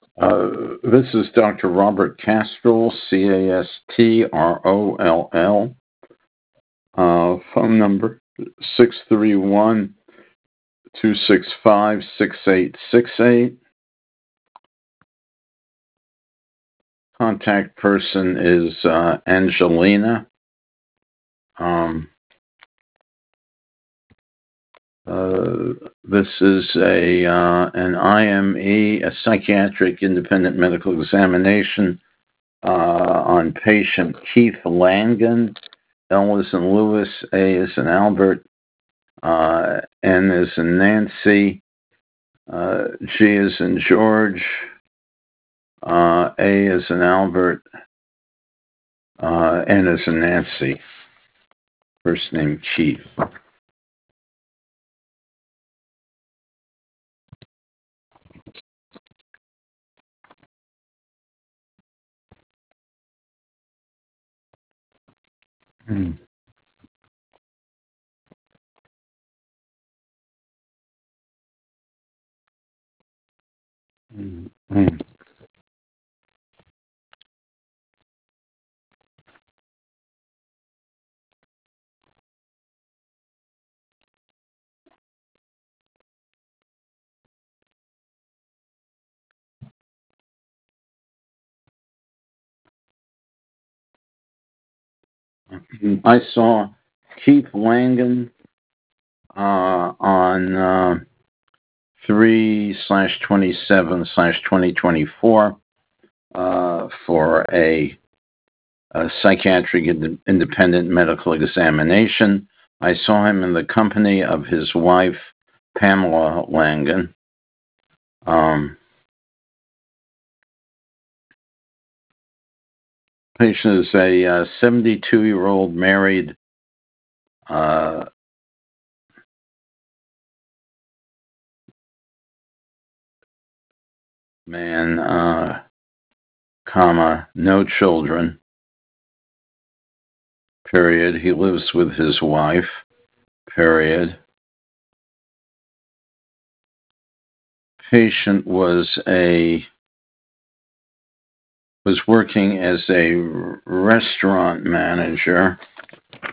This is Dr. Robert Castrol, Castroll. Phone number 631-265-6868. Contact person is Angelina. This is an IME, a psychiatric independent medical examination on patient Keith Langan. L is in Lewis, A is in Albert, N is in Nancy, G is in George, A is in Albert, N is in Nancy. First name Keith. Mm. Mm. Mm. I saw Keith Langan on 3/27/2024 for a psychiatric independent medical examination. I saw him in the company of his wife, Pamela Langan. Patient is a 72-year-old married man, no children, period. He lives with his wife, period. Patient was working as a restaurant manager